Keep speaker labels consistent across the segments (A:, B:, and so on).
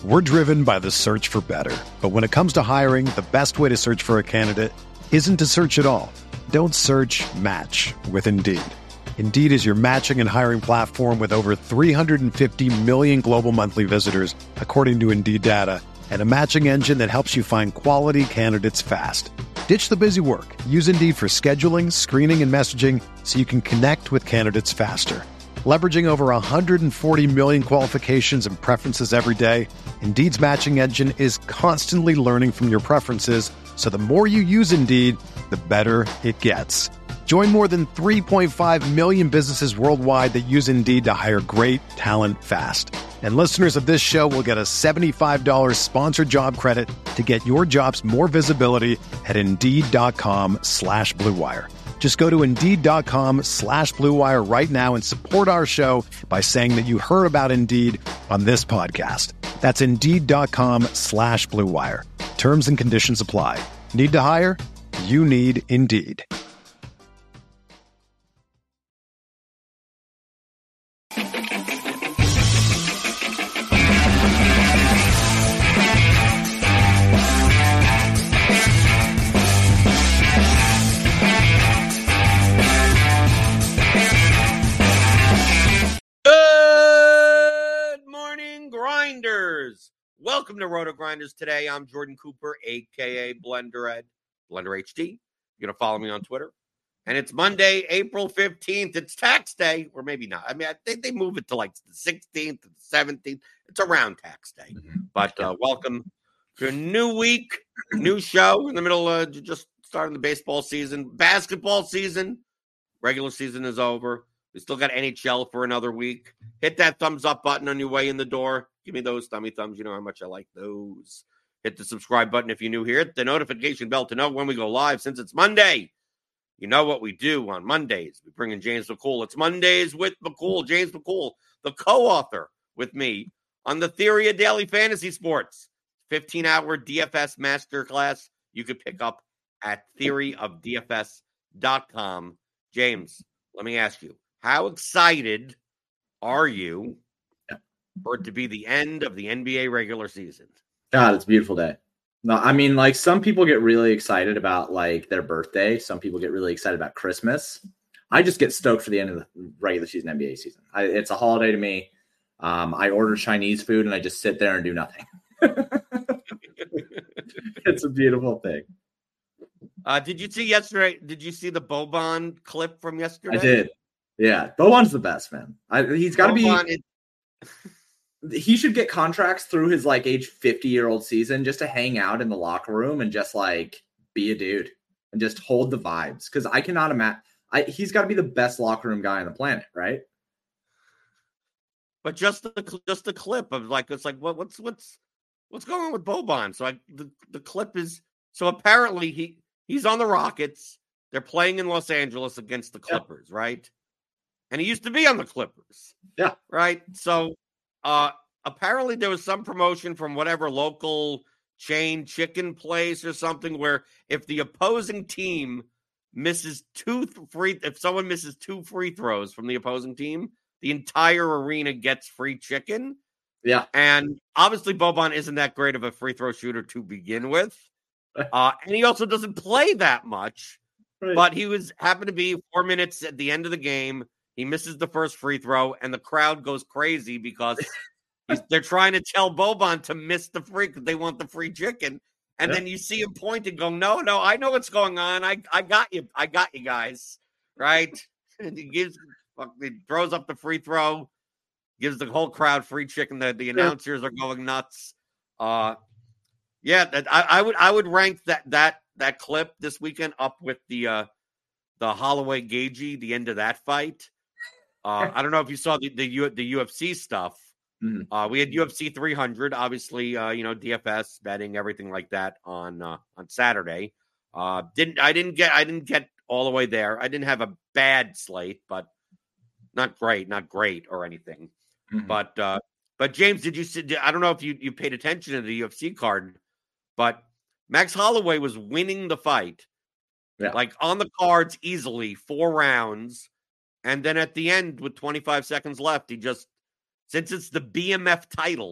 A: We're driven by the search for better. But when it comes to hiring, the best way to search for a candidate isn't to search at all. Don't search, match with Indeed. Indeed is your matching and hiring platform with over 350 million global monthly visitors, according to Indeed data, and a matching engine that helps you find quality candidates fast. Ditch the busy work. Use Indeed for scheduling, screening, and messaging so you can connect with candidates faster. Leveraging over 140 million qualifications and preferences every day, Indeed's matching engine is constantly learning from your preferences, so the more you use Indeed, the better it gets. Join more than 3.5 million businesses worldwide that use Indeed to hire great talent fast. And listeners of this show will get a $75 sponsored job credit to get your jobs more visibility at Indeed.com/Blue Wire. Just go to Indeed.com/Blue Wire right now and support our show by saying that you heard about Indeed on this podcast. That's Indeed.com/Blue Wire. Terms and conditions apply. Need to hire? You need Indeed.
B: Welcome to Roto Grinders. Today, I'm Jordan Cooper, a.k.a. Blender Ed, Blender HD. You're going to follow me on Twitter. And it's Monday, April 15th. It's tax day, or maybe not. I mean, I think they move it to like the 16th, the 17th. It's around tax day. But welcome to a new week, new show in the middle of just starting the baseball season. Basketball season, regular season is over. We still got NHL for another week. Hit that thumbs up button on your way in the door. Give me those thummy thumbs. You know how much I like those. Hit the subscribe button if you're new here. Hit the notification bell to know when we go live. Since it's Monday, you know what we do on Mondays. We bring in James McCool. It's Mondays with McCool. James McCool, the co-author with me on the Theory of Daily Fantasy Sports. 15-hour DFS masterclass you could pick up at theoryofdfs.com. James, let me ask you, how excited are you for it to be the end of the NBA regular season?
C: God, it's a beautiful day. No, I mean, like, some people get really excited about like their birthday. Some people get really excited about Christmas. I just get stoked for the end of the regular season NBA season. It's a holiday to me. I order Chinese food and I just sit there and do nothing. It's a beautiful thing.
B: Did you see yesterday? Did you see the Boban clip from yesterday?
C: I did. Yeah, Boban's the best, man. He's got to be. He should get contracts through his like age 50-year-old season just to hang out in the locker room and just like be a dude and just hold the vibes. Because I cannot imagine. He's got to be the best locker room guy on the planet, right?
B: But just the clip of like, it's like what's going on with Boban? So the clip is, so apparently he's on the Rockets. They're playing in Los Angeles against the Clippers, right? And he used to be on the Clippers.
C: Yeah.
B: Right. So apparently there was some promotion from whatever local chain chicken place or something where if the opposing team misses if someone misses 2 free throws from the opposing team, the entire arena gets free chicken.
C: Yeah.
B: And obviously Boban isn't that great of a free throw shooter to begin with. And he also doesn't play that much. Right. But he happened to be 4 minutes at the end of the game. He misses the first free throw, and the crowd goes crazy because they're trying to tell Boban to miss the free because they want the free chicken. And then you see him pointing, go, no, I know what's going on. I got you. I got you guys. Right? And he throws up the free throw, gives the whole crowd free chicken. The announcers are going nuts. I would rank that clip this weekend up with the Holloway Gagey, the end of that fight. I don't know if you saw the UFC stuff. Mm-hmm. We had UFC 300, obviously, DFS betting, everything like that on Saturday. I didn't get all the way there. I didn't have a bad slate, but not great or anything. Mm-hmm. But James, did you see? I don't know if you paid attention to the UFC card, but Max Holloway was winning the fight, like on the cards easily, 4 rounds. And then at the end, with 25 seconds left, he just, since it's the BMF title,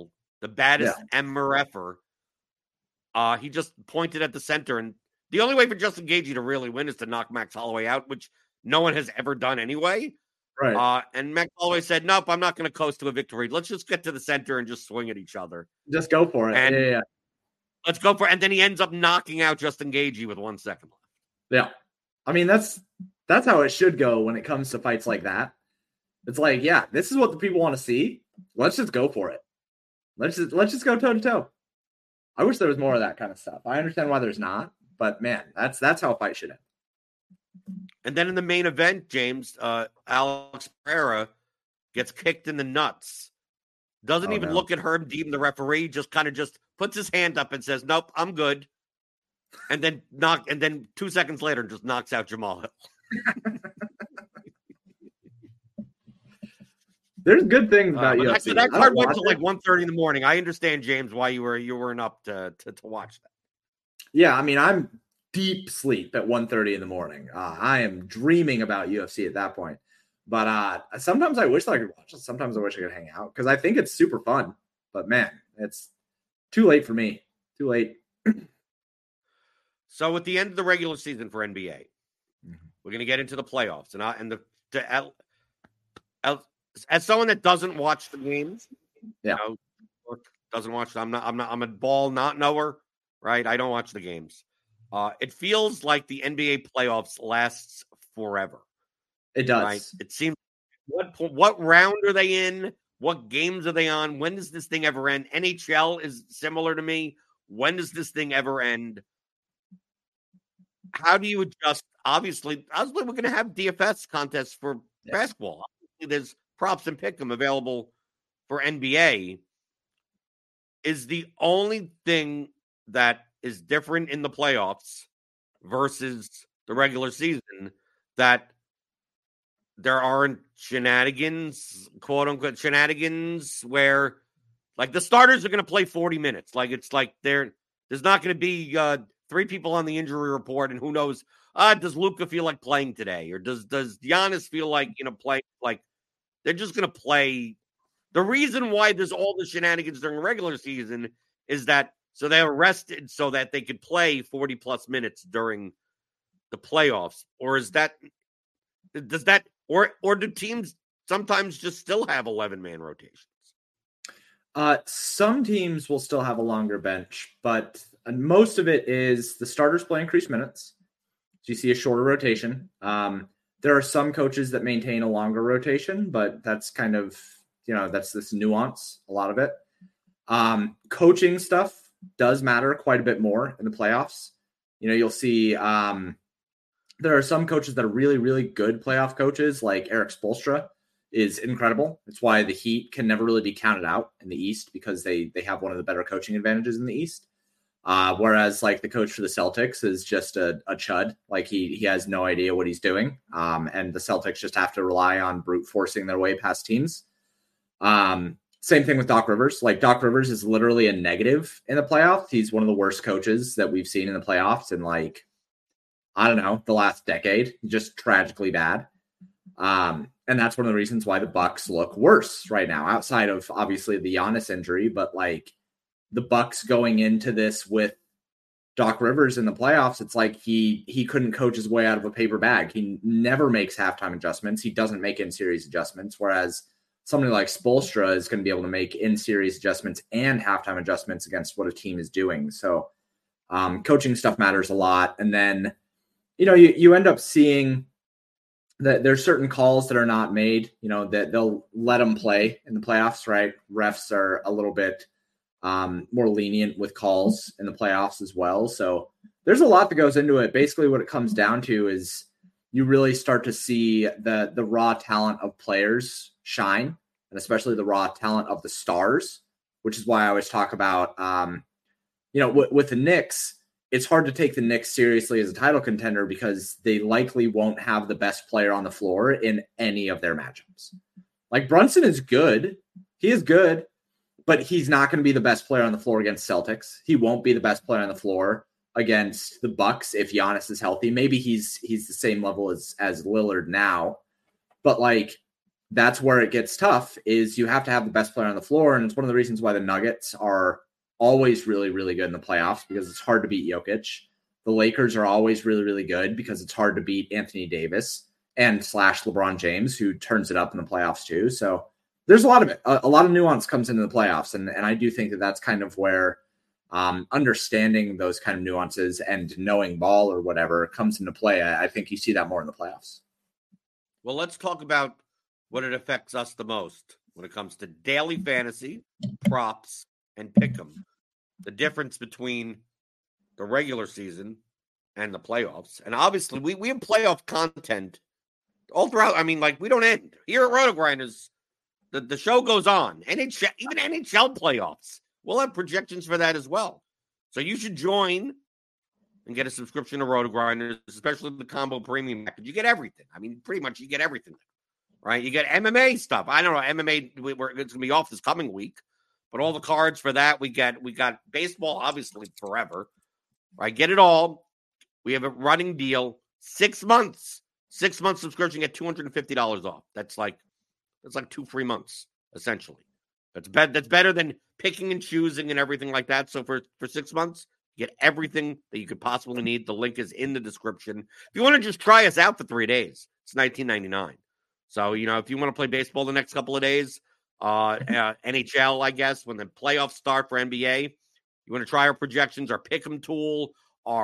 B: the baddest MRFer. He just pointed at the center, and the only way for Justin Gaethje to really win is to knock Max Holloway out, which no one has ever done anyway.
C: Right.
B: And Max Holloway said, nope, I'm not going to coast to a victory. Let's just get to the center and just swing at each other.
C: Just go for it.
B: And
C: yeah.
B: Let's go for it. And then he ends up knocking out Justin Gaethje with 1 second left.
C: Yeah. I mean, that's how it should go when it comes to fights like that. It's like, yeah, this is what the people want to see. Let's just go for it. Let's just go toe to toe. I wish there was more of that kind of stuff. I understand why there's not, but man, that's how a fight should end.
B: And then in the main event, James, Alex Pereira gets kicked in the nuts. Doesn't even look at Herb Dean, the referee, just puts his hand up and says, nope, I'm good. And then 2 seconds later just knocks out Jamal Hill.
C: There's good things about UFC.
B: So that card went to like 1:30 in the morning. I understand, James, why you weren't up to watch that.
C: Yeah, I mean, I'm deep sleep at 1:30 in the morning. I am dreaming about UFC at that point. But sometimes I wish that I could watch it. Sometimes I wish I could hang out because I think it's super fun. But man, it's too late for me. Too late.
B: So at the end of the regular season for NBA, we're going to get into the playoffs, as someone that doesn't watch the games, doesn't watch. I'm a ball not knower, right? I don't watch the games. It feels like the NBA playoffs lasts forever.
C: It does.
B: Right? It seems. What round are they in? What games are they on? When does this thing ever end? NHL is similar to me. When does this thing ever end? How do you adjust? Obviously, we're going to have DFS contests for basketball. Obviously, there's props and pick'em available for NBA. Is the only thing that is different in the playoffs versus the regular season that there aren't shenanigans, quote unquote shenanigans, where like the starters are going to play 40 minutes. Like it's like there's not going to be 3 people on the injury report, and who knows? Does Luka feel like playing today, or does Giannis feel like playing? Like they're just going to play. The reason why there's all the shenanigans during the regular season is that so they're rested so that they could play 40 plus minutes during the playoffs, or or do teams sometimes just still have 11-man rotations?
C: Some teams will still have a longer bench, but most of it is the starters play increased minutes. So you see a shorter rotation. There are some coaches that maintain a longer rotation, but that's kind of, that's this nuance, a lot of it. Coaching stuff does matter quite a bit more in the playoffs. You'll see there are some coaches that are really, really good playoff coaches, like Eric Spoelstra is incredible. It's why the Heat can never really be counted out in the East because they have one of the better coaching advantages in the East. Whereas like the coach for the Celtics is just a chud. Like he has no idea what he's doing. And the Celtics just have to rely on brute forcing their way past teams. Same thing with Doc Rivers. Like Doc Rivers is literally a negative in the playoffs. He's one of the worst coaches that we've seen in the playoffs in like, I don't know, the last decade, just tragically bad. And that's one of the reasons why the Bucks look worse right now, outside of obviously the Giannis injury, but like the Bucks going into this with Doc Rivers in the playoffs, it's like he couldn't coach his way out of a paper bag. He never makes halftime adjustments. He doesn't make in-series adjustments, whereas somebody like Spoelstra is going to be able to make in-series adjustments and halftime adjustments against what a team is doing. So coaching stuff matters a lot. And then, you end up seeing that there's certain calls that are not made, that they'll let them play in the playoffs, right? Refs are a little bit more lenient with calls in the playoffs as well. So there's a lot that goes into it. Basically what it comes down to is you really start to see the raw talent of players shine, and especially the raw talent of the stars, which is why I always talk about, with the Knicks, it's hard to take the Knicks seriously as a title contender because they likely won't have the best player on the floor in any of their matchups. Like Brunson is good. He is good, but he's not going to be the best player on the floor against Celtics. He won't be the best player on the floor against the Bucks if Giannis is healthy. Maybe he's the same level as Lillard now, but like that's where it gets tough, is you have to have the best player on the floor. And it's one of the reasons why the Nuggets are always really, really good in the playoffs, because it's hard to beat Jokic. The Lakers are always really, really good because it's hard to beat Anthony Davis and / LeBron James, who turns it up in the playoffs too. So there's a lot of it. A lot of nuance comes into the playoffs. And I do think that that's kind of where understanding those kind of nuances and knowing ball or whatever comes into play. I think you see that more in the playoffs.
B: Well, let's talk about what it affects us the most when it comes to daily fantasy, props, and pick'em. The difference between the regular season and the playoffs. And obviously, we have playoff content all throughout. I mean, like, we don't end. Here at Roto Grinders, the show goes on. NHL, even NHL playoffs. We'll have projections for that as well. So you should join and get a subscription to Roto Grinders, especially the combo premium package. You get everything. I mean, pretty much you get everything, right? You get MMA stuff. I don't know. MMA, it's going to be off this coming week, but all the cards for that we got baseball, obviously, forever, right? Get it all. We have a running deal, 6 months, 6 months subscription, get $250 off. That's like 2 free months, essentially. That's better than picking and choosing and everything like that. So for 6 months, you get everything that you could possibly need. The link is in the description. If you want to just try us out for 3 days, it's $19.99. So, if you want to play baseball the next couple of days, NHL, I guess, when the playoffs start for NBA, you want to try our projections, our pick'em tool,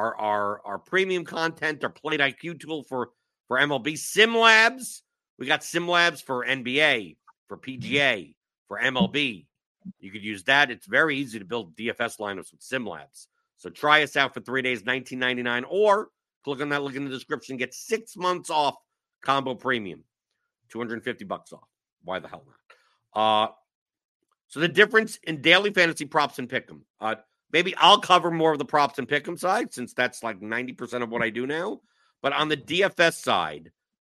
B: our premium content, our Plate IQ tool for MLB, SimLabs. We got SimLabs for NBA, for PGA, for MLB. You could use that. It's very easy to build DFS lineups with SimLabs. So try us out for 3 days, $19.99, or click on that link in the description. Get 6 months off combo premium, $250 off. Why the hell not? So the difference in daily fantasy props and pick'em. Maybe I'll cover more of the props and pick'em side, since that's like 90% of what I do now. But on the DFS side,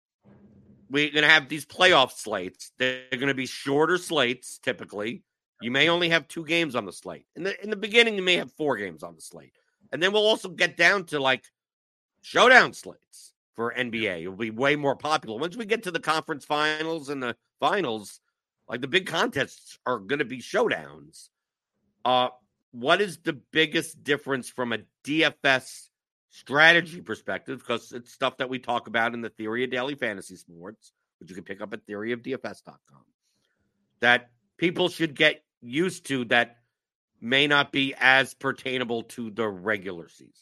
B: we're going to have these playoff slates. They're going to be shorter slates, typically. You may only have 2 games on the slate. In the beginning, you may have 4 games on the slate. And then we'll also get down to, like, showdown slates for NBA. It'll be way more popular. Once we get to the conference finals and the finals, like, the big contests are going to be showdowns. What is the biggest difference from a DFS strategy perspective? Because it's stuff that we talk about in the Theory of Daily Fantasy Sports, which you can pick up at theoryofdfs.com, that people should get used to, that may not be as pertainable to the regular season.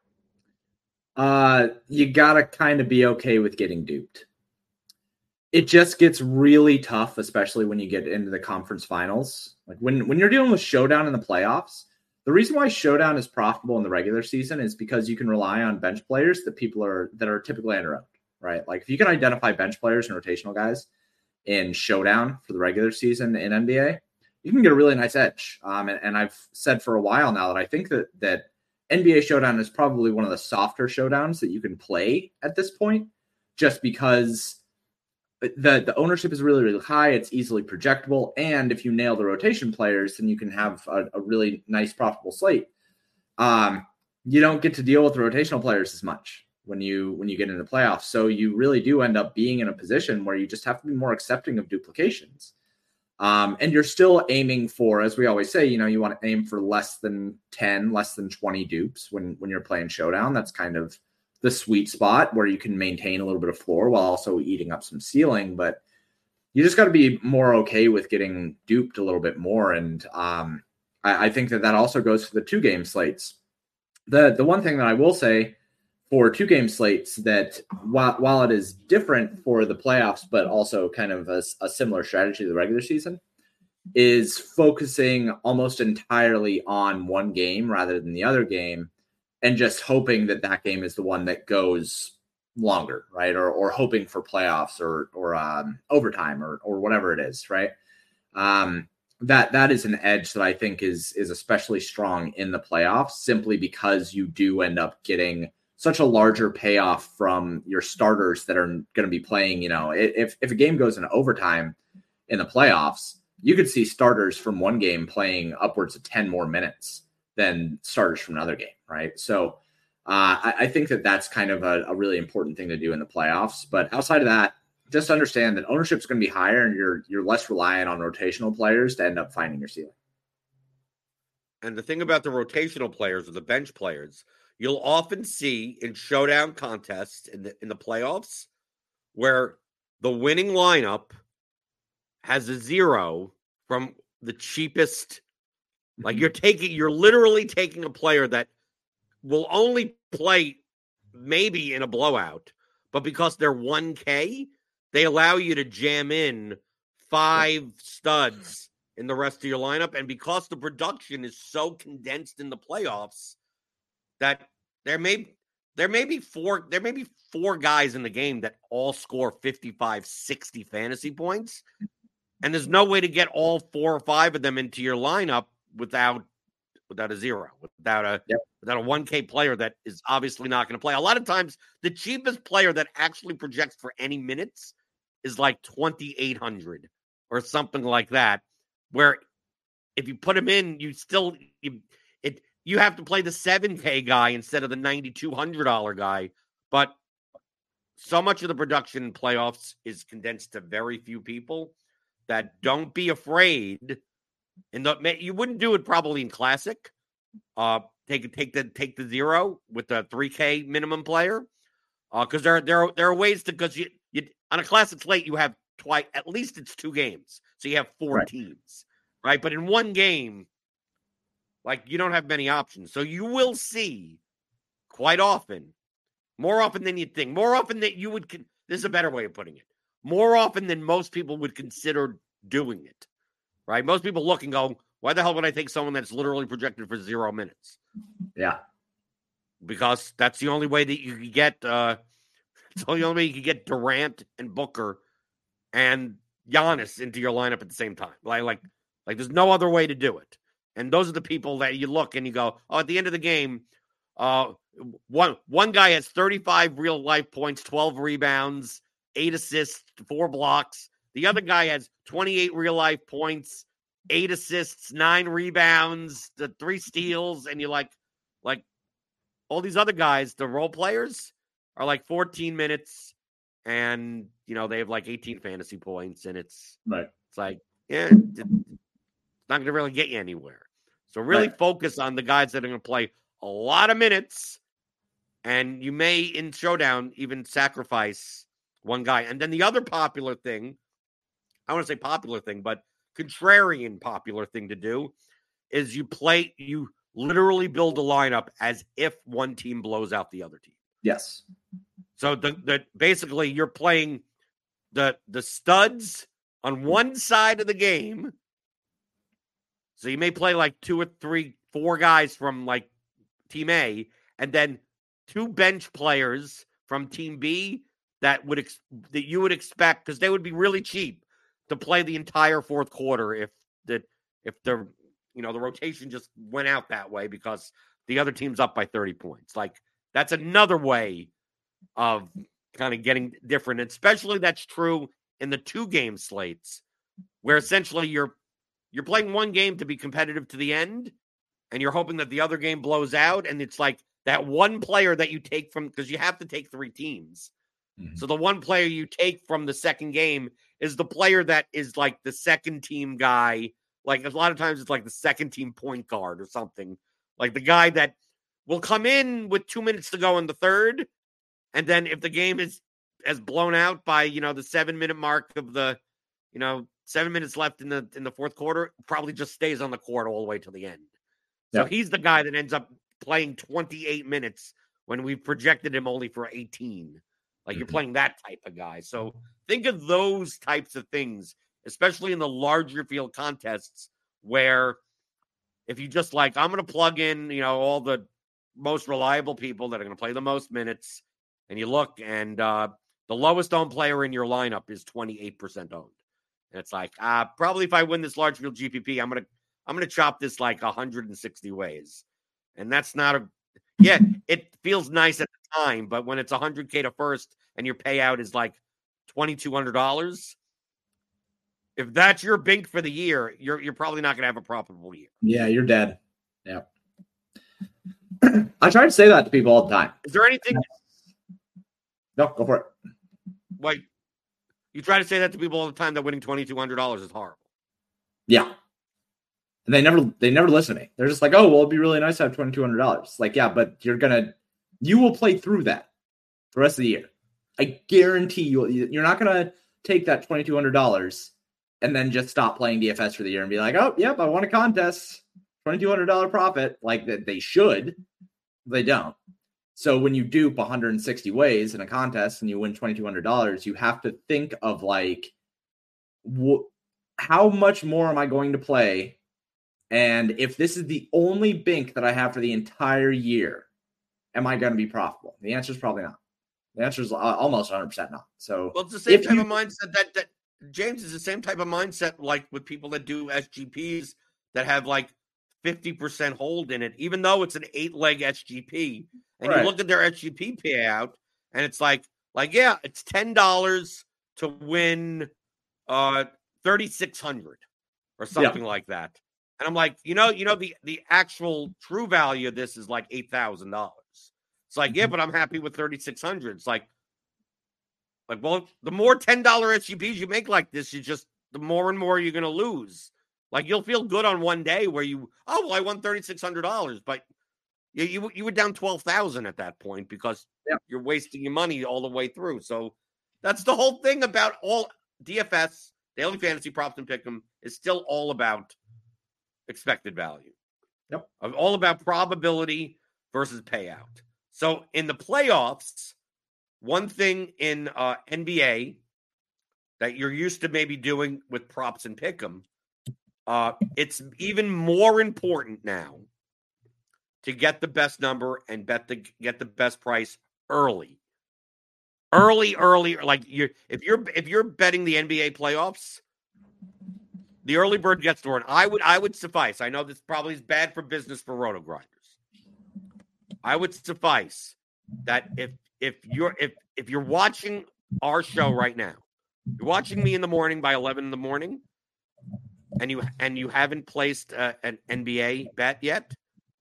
C: You gotta kind of be okay with getting duped. It just gets really tough, especially when you get into the conference finals. Like when you're dealing with showdown in the playoffs, the reason why showdown is profitable in the regular season is because you can rely on bench players that are typically unowned, right? Like if you can identify bench players and rotational guys in showdown for the regular season in NBA, you can get a really nice edge. And I've said for a while now that I think that NBA Showdown is probably one of the softer showdowns that you can play at this point, just because the ownership is really, really high. It's easily projectable. And if you nail the rotation players, then you can have a really nice profitable slate. You don't get to deal with the rotational players as much when you get into playoffs. So you really do end up being in a position where you just have to be more accepting of duplications. And you're still aiming for, as we always say, you want to aim for less than 10, less than 20 dupes when you're playing showdown. That's kind of the sweet spot where you can maintain a little bit of floor while also eating up some ceiling. But you just got to be more okay with getting duped a little bit more. And I think that also goes for the 2-game slates. The one thing that I will say for 2-game slates, that while it is different for the playoffs, but also kind of a similar strategy to the regular season, is focusing almost entirely on one game rather than the other game, and just hoping that game is the one that goes longer, right? Or hoping for playoffs or overtime or whatever it is, right? That is an edge that I think is especially strong in the playoffs, simply because you do end up getting such a larger payoff from your starters that are going to be playing. If a game goes into overtime in the playoffs, you could see starters from one game playing upwards of 10 more minutes than starters from another game, right? So I think that's kind of a really important thing to do in the playoffs. But outside of that, just understand that ownership is going to be higher, and you're less reliant on rotational players to end up finding your ceiling.
B: And the thing about the rotational players or the bench players, you'll often see in showdown contests in the playoffs where the winning lineup has a 0 from the cheapest. Like you're literally taking a player that will only play maybe in a blowout, but because they're 1K, they allow you to jam in 5 studs in the rest of your lineup. And because the production is so condensed in the playoffs that there may be four guys in the game that all score 55, 60 fantasy points. And there's no way to get all 4 or 5 of them into your lineup without a 0, without a 1K player that is obviously not going to play. A lot of times, the cheapest player that actually projects for any minutes is like 2,800 or something like that, where if you put him in, you have to play the 7K guy instead of the $9,200 guy. But so much of the production in playoffs is condensed to very few people that don't be afraid. And you wouldn't do it probably in Classic. Take the 0 with the 3K minimum player, because there are ways to, because you on a Classic slate you have twice, at least it's 2 games, so you have 4 teams, right? But in one game, like, you don't have many options, so you will see quite often, more often than you'd think, more often that you would. This is a better way of putting it. More often than most people would consider doing it. Right? Most people look and go, why the hell would I take someone that's literally projected for 0 minutes?
C: Yeah.
B: Because that's the only way that you can get it's the only way you can get Durant and Booker and Giannis into your lineup at the same time. Like there's no other way to do it. And those are the people that you look and you go, oh, at the end of the game, one guy has 35 real life points, 12 rebounds, 8 assists, 4 blocks. The other guy has 28 real life points, 8 assists, 9 rebounds, 3 steals, and you're like all these other guys, the role players, are like 14 minutes, and they have like 18 fantasy points, and it's like, yeah, it's not going to really get you anywhere. So really focus on the guys that are going to play a lot of minutes, and you may in showdown even sacrifice one guy. And then the other popular thing, I want to say popular thing, but contrarian popular thing to do is you literally build a lineup as if one team blows out the other team.
C: Yes.
B: So basically you're playing the studs on one side of the game. So you may play like 2 or 3, 4 guys from like team A, and then 2 bench players from team B that you would expect, because they would be really cheap to play the entire fourth quarter if the rotation just went out that way because the other team's up by 30 points. Like, that's another way of kind of getting different. Especially that's true in the 2-game slates, where essentially you're playing one game to be competitive to the end, and you're hoping that the other game blows out. And it's like that one player that you take from, because you have to take 3 teams. Mm-hmm. So the one player you take from the second game is the player that is like the second team guy. Like, a lot of times it's like the second team point guard or something. Like the guy that will come in with 2 minutes to go in the third. And then if the game is blown out by, the 7-minute mark of the, 7 minutes left in the fourth quarter, probably just stays on the court all the way to the end. So he's the guy that ends up playing 28 minutes when we projected him only for 18. Like, you're playing that type of guy. So think of those types of things, especially in the larger field contests, where if you just I'm going to plug in, all the most reliable people that are going to play the most minutes, and you look, and the lowest owned player in your lineup is 28% owned. And it's like, probably if I win this large field GPP, I'm going to chop this like 160 ways. And that's not it feels nice at the time, but when it's $100K to first and your payout is like $2,200, if that's your bink for the year, you're probably not going to have a profitable year.
C: Yeah, you're dead. Yeah. I try to say that to people all the time.
B: Is there anything?
C: No, go for it.
B: Like, You try to say that to people all the time that winning $2,200 is horrible.
C: Yeah. And they never listen to me. They're just like, oh, well, it'd be really nice to have $2,200. Like, yeah, but you will play through that the rest of the year. I guarantee you're not going to take that $2,200 and then just stop playing DFS for the year and be like, oh, yep, I won a contest, $2,200 profit. Like that they should. They don't. So when you dupe 160 ways in a contest and you win $2,200, you have to think of like, how much more am I going to play? And if this is the only bink that I have for the entire year, am I going to be profitable? The answer is probably not. The answer is almost 100% not. So,
B: well, it's the same type of mindset that James is the same type of mindset like with people that do SGPs that have like 50% hold in it, even though it's an 8-leg SGP. And you look at their SGP payout, and it's like yeah, it's $10 to win 3,600 or something like that. And I'm like, the actual true value of this is like $8,000. It's like, yeah, but I'm happy with 3,600. It's like, well, the more $10 SGPs you make like this, the more and more you're going to lose. Like, you'll feel good on one day where I won $3,600, but you were down 12,000 at that point because you're wasting your money all the way through. So that's the whole thing about all DFS, daily fantasy props and pick'em, is still all about expected value.
C: Yep.
B: All about probability versus payout. So in the playoffs, one thing in NBA that you're used to maybe doing with props and pick'em, it's even more important now to get the best number and get the best price early. Like if you're betting the NBA playoffs, the early bird gets the word. I would suffice. I know this probably is bad for business for roto grinders. I would suffice that if you're watching our show right now, you're watching me in the morning by 11 in the morning, and you haven't placed an NBA bet yet,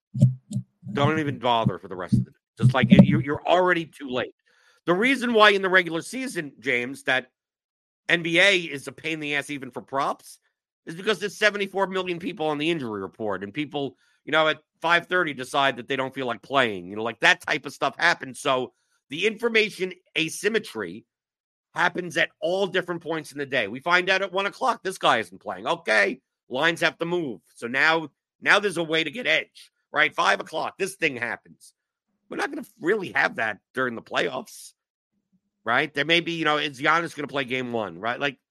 B: don't even bother for the rest of the day. Just like you're already too late. The reason why in the regular season, James, that NBA is a pain in the ass even for props is because there's 74 million people on the injury report, and people, at 5:30 decide that they don't feel like playing. Like that type of stuff happens. So the information asymmetry happens at all different points in the day. We find out at 1:00 this guy isn't playing. Okay, lines have to move. So now there's a way to get edge, right? 5:00 this thing happens. We're not going to really have that during the playoffs, right? There may be, is Giannis going to play game one, right? Like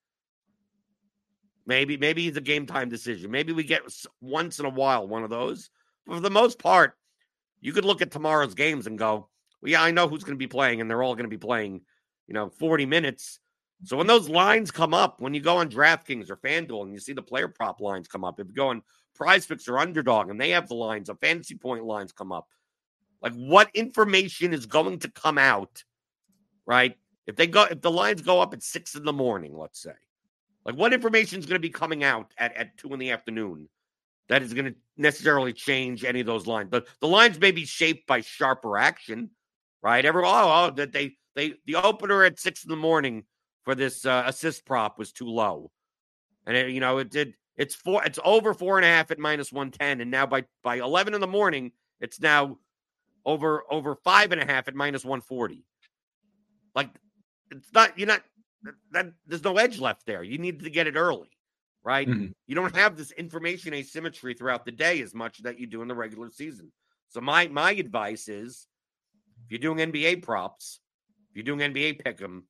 B: maybe it's a game time decision. Maybe we get once in a while one of those. But for the most part, you could look at tomorrow's games and go, well, yeah, I know who's going to be playing, and they're all going to be playing, 40 minutes. So when those lines come up, when you go on DraftKings or FanDuel and you see the player prop lines come up, if you go on PrizePicks or Underdog and they have the lines, the fantasy point lines come up, like what information is going to come out, right? If the lines go up at 6 a.m, let's say, like what information is going to be coming out at 2 p.m. that is going to necessarily change any of those lines? But the lines may be shaped by sharper action, right? That the opener at 6 a.m. for this assist prop was too low, and it's over 4.5 at -110, and now by 11 in the morning, it's now over 5.5 at -140. Like there's no edge left there. You need to get it early, right? Mm-hmm. You don't have this information asymmetry throughout the day as much that you do in the regular season. So my advice is, if you're doing NBA props, if you're doing NBA pick'em,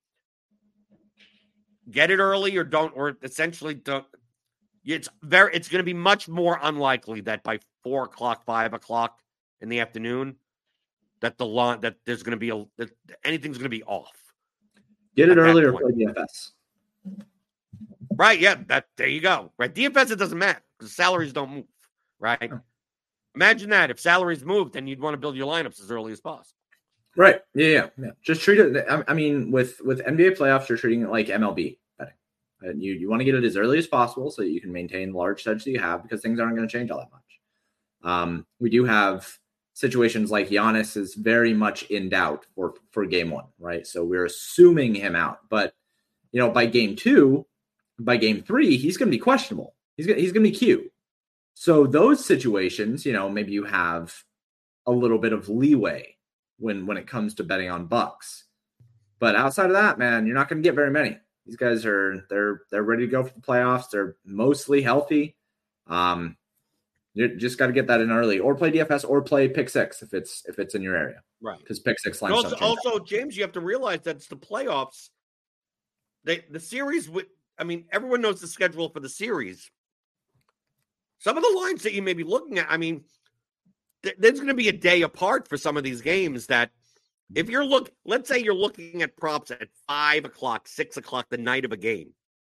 B: get it early or essentially don't. It's going to be much more unlikely that by 4:00, 5:00 in the afternoon that there's going to be that anything's going to be off.
C: Get it early or play DFS.
B: Right, yeah, there you go. Right, DFS, it doesn't matter because salaries don't move. Right, imagine that if salaries moved, then you'd want to build your lineups as early as possible.
C: Right, yeah. Just treat it. I mean, with NBA playoffs, you're treating it like MLB betting. You want to get it as early as possible so that you can maintain the large sets that you have because things aren't going to change all that much. We do have situations like Giannis is very much in doubt for game one, right? So we're assuming him out, but by game 2, by game 3, he's going to be questionable. He's going to be Q. So those situations, maybe you have a little bit of leeway when it comes to betting on Bucks. But outside of that, man, you're not going to get very many. These guys they're ready to go for the playoffs. They're mostly healthy. You just got to get that in early, or play DFS, or play pick six if it's in your area,
B: right?
C: Because pick six lines.
B: Also, James, you have to realize that it's the playoffs. The series. Everyone knows the schedule for the series. Some of the lines that you may be looking at, there's going to be a day apart for some of these games that if let's say you're looking at props at 5 o'clock, 6 o'clock, the night of a game.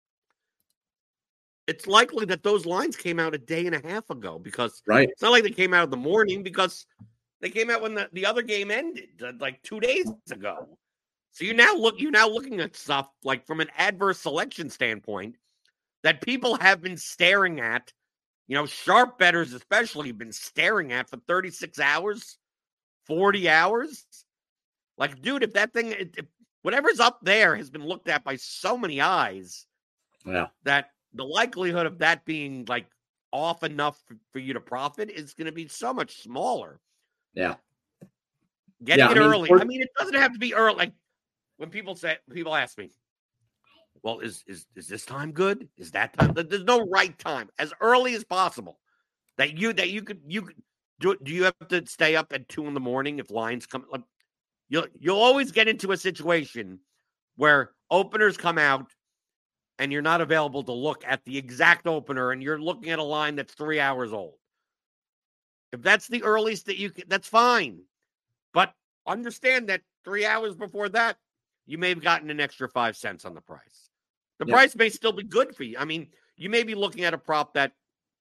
B: It's likely that those lines came out a day and a half ago because It's not like they came out in the morning because they came out when the other game ended like 2 days ago. So you're now looking at stuff like from an adverse selection standpoint that people have been staring at. Sharp bettors especially have been staring at for 36 hours, 40 hours. Like, dude, if that thing, if whatever's up there has been looked at by so many eyes, that the likelihood of that being like off enough for you to profit is going to be so much smaller.
C: Yeah.
B: Getting it early. It doesn't have to be early. Like when people ask me, well, is this time good? Is that time? There's no right time. As early as possible. That you could do you have to stay up at 2 a.m. if lines come? Like, you'll always get into a situation where openers come out and you're not available to look at the exact opener and you're looking at a line that's 3 hours old. If that's the earliest that you can, that's fine. But understand that 3 hours before that, you may have gotten an extra 5 cents on the price. The price may still be good for you. You may be looking at a prop that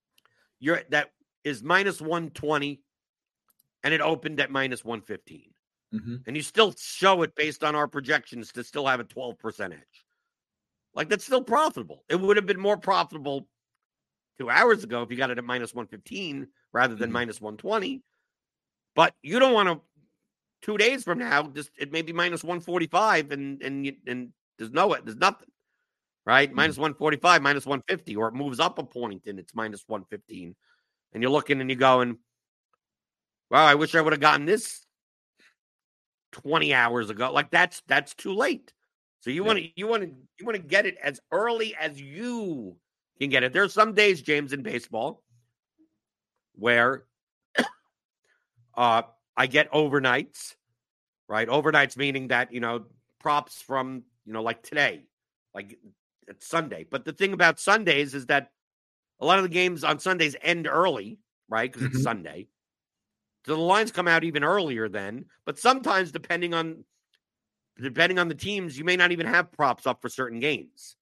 B: is minus 120 and it opened at minus 115.
C: Mm-hmm.
B: And you still show it based on our projections to still have a 12% edge. Like, that's still profitable. It would have been more profitable 2 hours ago if you got it at minus 115 rather than minus 120. But you don't want to, 2 days from now, it may be minus 145 and there's nothing. Right? Minus 145, minus 150, or it moves up a point and it's minus 115. And you're looking and you're going, wow, I wish I would have gotten this 20 hours ago. Like that's too late. So you want to get it as early as you can get it. There's some days, James, in baseball where I get overnights, right? Overnights meaning that, props from, like today, like it's Sunday. But the thing about Sundays is that a lot of the games on Sundays end early, right? Because it's Sunday. So the lines come out even earlier then. But sometimes, depending on the teams, you may not even have props up for certain games.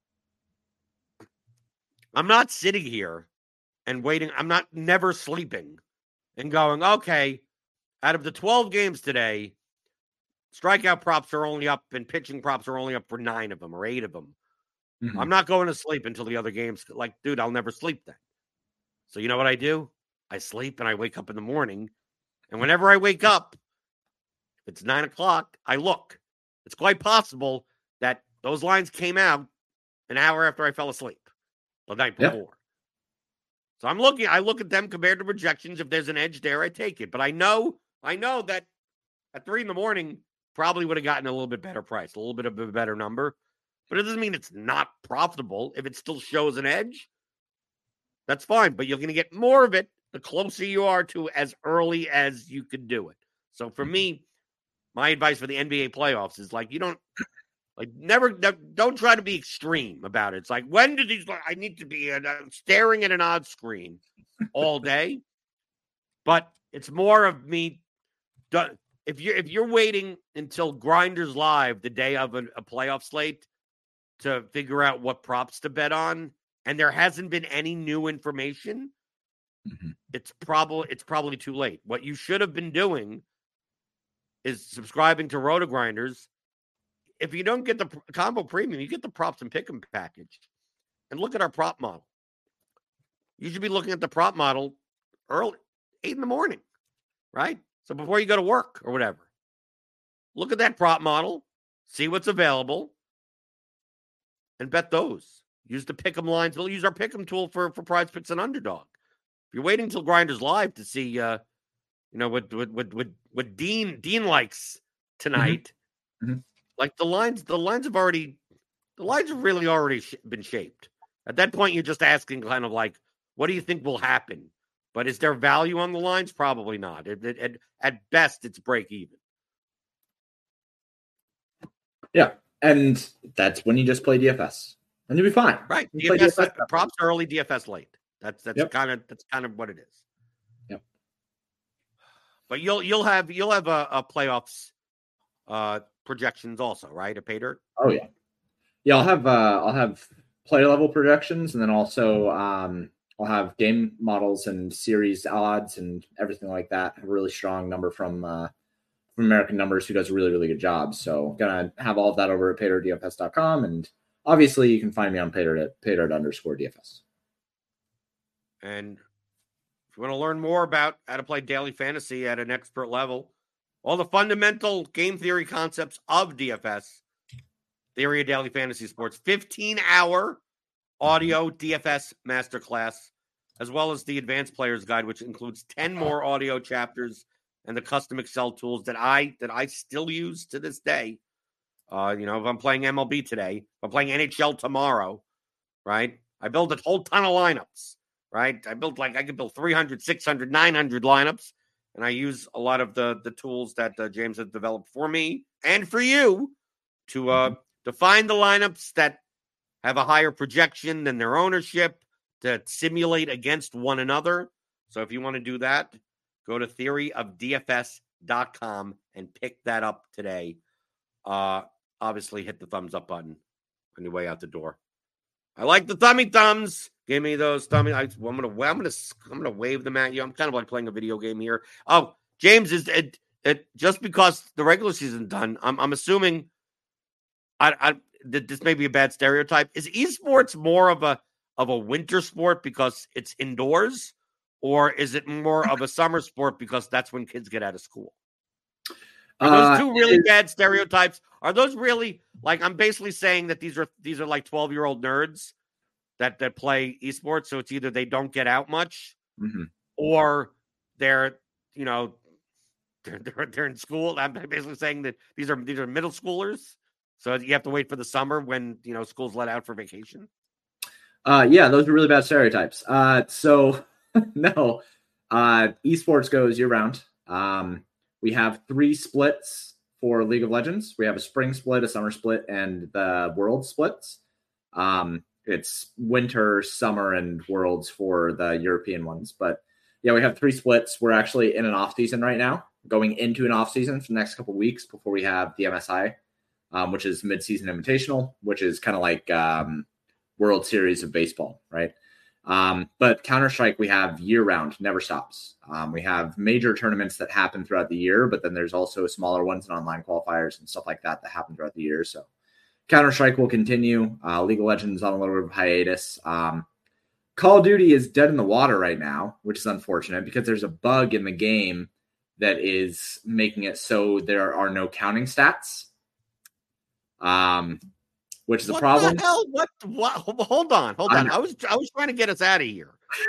B: I'm not sitting here and waiting. I'm never sleeping and going, okay, out of the 12 games today, strikeout props are only up and pitching props are only up for 9 of them or 8 of them. Mm-hmm. I'm not going to sleep until the other games. Like, dude, I'll never sleep then. So you know what I do? I sleep and I wake up in the morning. And whenever I wake up, if it's 9 o'clock, I look. It's quite possible that those lines came out an hour after I fell asleep the night before. Yep. So I look at them compared to projections. If there's an edge there, I take it. But I know that at 3 a.m, probably would have gotten a little bit better price, a little bit of a better number. But it doesn't mean it's not profitable. If it still shows an edge, that's fine. But you're going to get more of it the closer you are to as early as you could do it. So for me, my advice for the NBA playoffs is don't try to be extreme about it. It's like, when do I need to be staring at an odds screen all day? But it's more of me. If you're waiting until Grinders Live the day of a playoff slate to figure out what props to bet on, and there hasn't been any new information, it's probably too late. What you should have been doing is subscribing to Roto Grinders. If you don't get the combo premium, you get the props and pick 'em package. And look at our prop model. You should be looking at the prop model early, 8 a.m, right? So before you go to work or whatever, look at that prop model, see what's available, and bet those. Use the pick'em lines. We'll use our pick'em tool for Prize Picks and Underdog. If you're waiting till Grinders Live to see, what Dean likes tonight,
C: Mm-hmm.
B: like the lines have really already been shaped. At that point, you're just asking kind of like, what do you think will happen? But is there value on the lines? Probably not. At best, it's break even.
C: Yeah, and that's when you just play DFS, and you'll be fine.
B: Right, DFS props early, DFS late. That's kind of what it is.
C: Yep.
B: But you'll have a playoffs projections also, right? A pay dirt.
C: Oh yeah. I'll have player level projections, and then also I'll have game models and series odds and everything like that. A really strong number from American Numbers, who does a really, really good job. So gonna have all of that over at paydirdfs.com, and obviously you can find me on paydirt_DFS.
B: And if you want to learn more about how to play daily fantasy at an expert level, all the fundamental game theory concepts of DFS, Theory of Daily Fantasy Sports, 15-hour audio DFS masterclass, as well as the Advanced Players Guide, which includes 10 more audio chapters and the custom Excel tools that I still use to this day. If I'm playing MLB today, if I'm playing NHL tomorrow, right? I build a whole ton of lineups, right? I could build 300, 600, 900 lineups, and I use a lot of the tools that James has developed for me and for you to find the lineups that have a higher projection than their ownership, to simulate against one another. So if you want to do that, go to theoryofdfs.com and pick that up today. Obviously, hit the thumbs up button on your way out the door. I like the thumbs. Give me those thummy. I'm gonna wave them at you. I'm kind of like playing a video game here. Oh, James, is it just because the regular season's done? I'm assuming. This may be a bad stereotype. Is esports more of a winter sport because it's indoors, or is it more of a summer sport because that's when kids get out of school? Are those two really bad stereotypes? Are those really, like, I'm basically saying that these are like 12-year-old nerds that play esports. So it's either they don't get out much, or they're in school. I'm basically saying that these are middle schoolers. So you have to wait for the summer when, school's let out for vacation.
C: Yeah, those are really bad stereotypes. So no, esports goes year round. We have 3 splits for League of Legends. We have a spring split, a summer split, and the world splits. It's winter, summer, and worlds for the European ones. But yeah, we have 3 splits. We're actually in an off season right now, going into an off season for the next couple of weeks before we have the MSI, which is mid-season invitational, which is kind of like World Series of baseball, right? But Counter-Strike, we have year-round, never stops. We have major tournaments that happen throughout the year, but then there's also smaller ones and online qualifiers and stuff like that happen throughout the year. So Counter-Strike will continue. League of Legends on a little bit of hiatus. Call of Duty is dead in the water right now, which is unfortunate because there's a bug in the game that is making it so there are no counting stats. Which is a problem.
B: What the hell? What? Hold on. I was trying to get us out of here.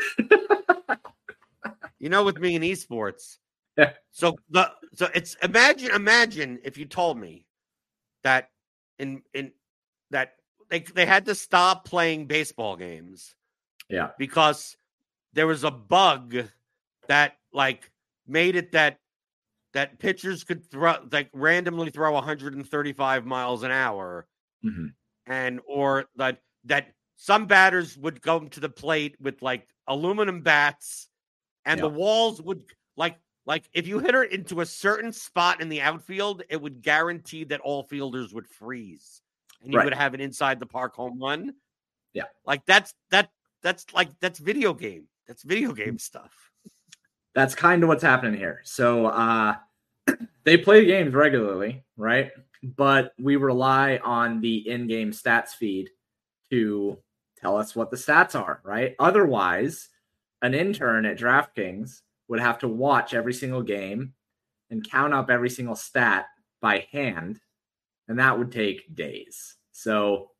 B: With me in esports.
C: Yeah.
B: So it's imagine if you told me that in that they had to stop playing baseball games.
C: Yeah.
B: Because there was a bug that made it that pitchers could randomly throw 135 miles an hour.
C: Mm-hmm.
B: Or that some batters would go to the plate with aluminum bats, and the walls would if you hit her into a certain spot in the outfield, it would guarantee that all fielders would freeze, and you would have an inside the park home run.
C: Yeah,
B: that's video game. That's video game stuff.
C: That's kind of what's happening here. So they play games regularly, right? But we rely on the in-game stats feed to tell us what the stats are, right? Otherwise, an intern at DraftKings would have to watch every single game and count up every single stat by hand, and that would take days. So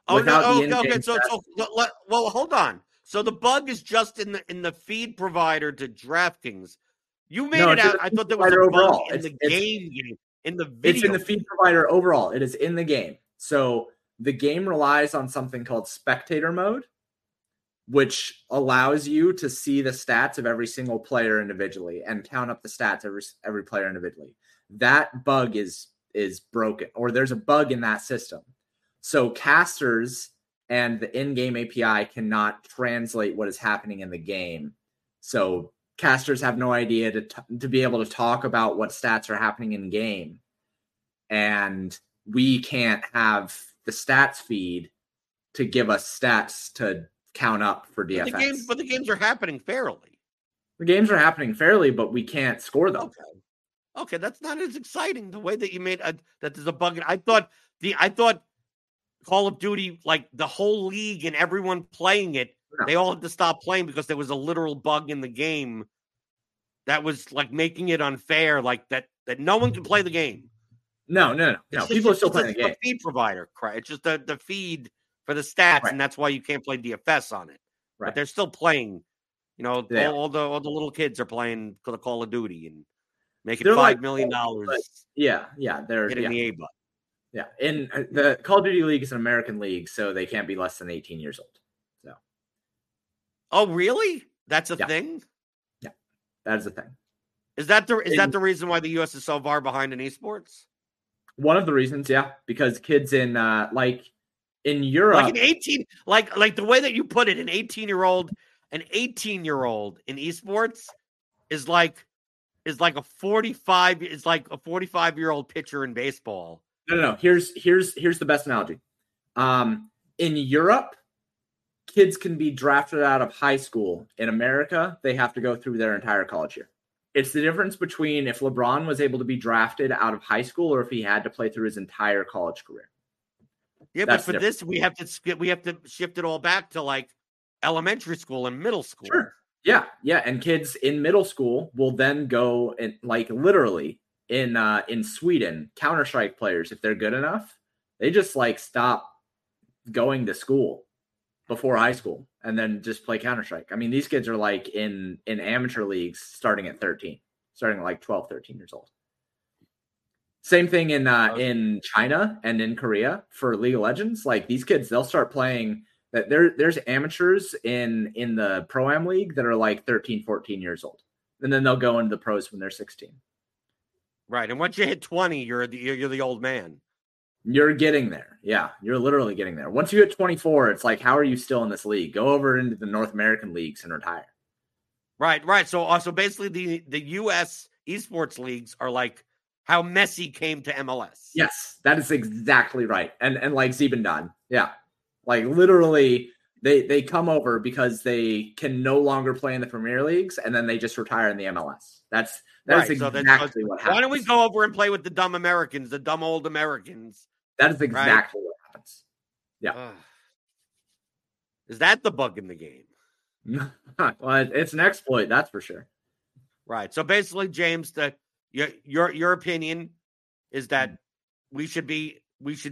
C: in-game
B: well, hold on. So the bug is just in the feed provider to DraftKings. You made it out. I thought there was a bug in the game. In the video.
C: It's in the feed provider overall. It is in the game. So the game relies on something called spectator mode, which allows you to see the stats of every single player individually and count up the stats of every player individually. That bug is broken, or there's a bug in that system. So casters and the in-game API cannot translate what is happening in the game. So casters have no idea to be able to talk about what stats are happening in game. And we can't have the stats feed to give us stats to count up for DFS.
B: But the games are happening fairly.
C: The games are happening fairly, but we can't score them.
B: Okay, that's not as exciting. The way that you made that there's a bug. I thought Call of Duty, like the whole league and everyone playing it, they all had to stop playing because there was a literal bug in the game that was like making it unfair, like that no one can play the game.
C: No. People are still playing the game.
B: It's a feed provider, right? It's just the feed for the stats, and that's why you can't play DFS on it. Right. But they're still playing. You know, all the little kids are playing the Call of Duty and making $5 million.
C: Yeah, they're
B: hitting the A button.
C: Yeah, and the Call of Duty League is an American league, so they can't be less than 18 years old. So,
B: oh, really? That's a thing?
C: Yeah, that is a thing.
B: Is that the reason why the U.S. is so far behind in esports?
C: One of the reasons, yeah, because kids in in Europe,
B: like an 18, like the way that you put it, an 18-year-old in esports is like a 45-year-old pitcher in baseball.
C: No. Here's the best analogy. In Europe, kids can be drafted out of high school. In America, they have to go through their entire college year. It's the difference between if LeBron was able to be drafted out of high school or if he had to play through his entire college career.
B: Yeah, but for this, we have to shift it all back to like elementary school and middle school.
C: Sure. Yeah, and kids in middle school will then go and like literally in Sweden, Counter-Strike players, if they're good enough, they just like stop going to school before high school and then just play Counter-Strike. I mean, these kids are like in amateur leagues starting at 13, starting at like 12, 13 years old. Same thing in China and in Korea for League of Legends. Like these kids, they'll start playing that there's amateurs in the Pro-Am League that are like 13, 14 years old. And then they'll go into the pros when they're 16.
B: Right. And once you hit 20, you're the old man.
C: You're getting there. Yeah, you're literally getting there. Once you hit 24, it's like, how are you still in this league? Go over into the North American leagues and retire.
B: Right. So basically the U.S. esports leagues are like how Messi came to MLS.
C: Yes, that is exactly right. And like Zibandon. Yeah. Like literally they come over because they can no longer play in the Premier Leagues and then they just retire in the MLS. That's exactly what happens.
B: Why don't we go over and play with the dumb Americans, the dumb old Americans?
C: That is exactly what happens. Yeah.
B: Is that the bug in the game?
C: Well, it's an exploit, that's for sure.
B: Right. So basically, James, that your opinion is that we should be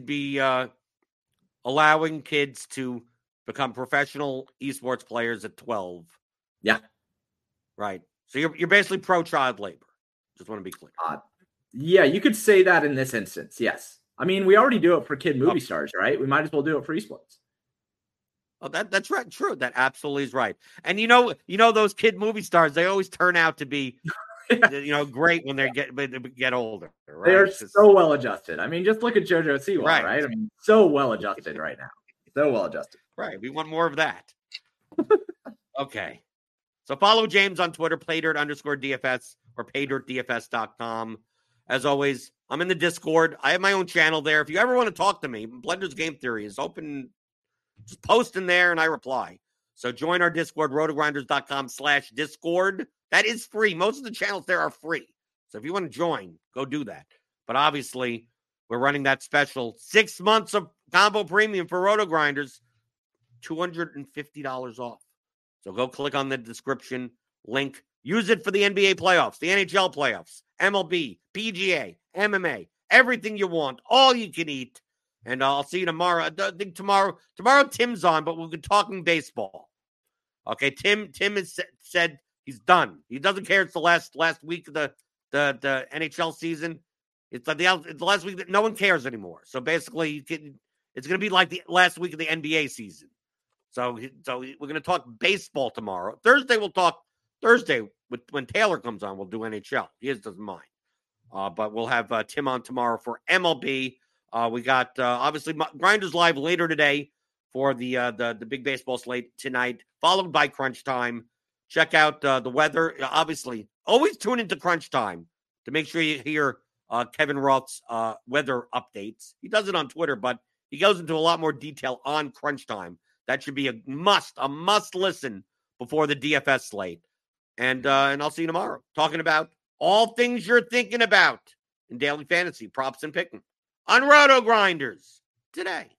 B: allowing kids to become professional esports players at 12.
C: Yeah.
B: Right. So you're basically pro child labor. Just want to be clear.
C: Yeah, you could say that in this instance. Yes. I mean, we already do it for kid movie stars, right? We might as well do it for esports.
B: Oh, that's right. True. That absolutely is right. And you know those kid movie stars, they always turn out to be great when they get older. Right?
C: They are so well adjusted. I mean, just look at JoJo Siwa, right? I mean, so well adjusted right now. So well adjusted.
B: Right. We want more of that. Okay. So follow James on Twitter, paydirt_DFS or paydirtdfs.com. As always, I'm in the Discord. I have my own channel there. If you ever want to talk to me, Blender's Game Theory is open. Just post in there and I reply. So join our Discord, rotogrinders.com/Discord. That is free. Most of the channels there are free. So if you want to join, go do that. But obviously, we're running that special 6 months of combo premium for RotoGrinders, $250 off. So go click on the description link. Use it for the NBA playoffs, the NHL playoffs, MLB, PGA, MMA, everything you want, all you can eat. And I'll see you tomorrow. I think tomorrow Tim's on, but we'll be talking baseball. Okay, Tim has said he's done. He doesn't care. It's the last week of the NHL season. It's like the last week that no one cares anymore. So basically, it's going to be like the last week of the NBA season. So we're going to talk baseball tomorrow. Thursday we'll talk when Taylor comes on. We'll do NHL. He just doesn't mind. But we'll have Tim on tomorrow for MLB. We got obviously Grinders Live later today for the big baseball slate tonight, followed by Crunch Time. Check out the weather. Obviously, always tune into Crunch Time to make sure you hear Kevin Roth's weather updates. He does it on Twitter, but he goes into a lot more detail on Crunch Time. That should be a must listen before the DFS slate. And I'll see you tomorrow talking about all things you're thinking about in daily fantasy, props and picking on Roto Grinders today.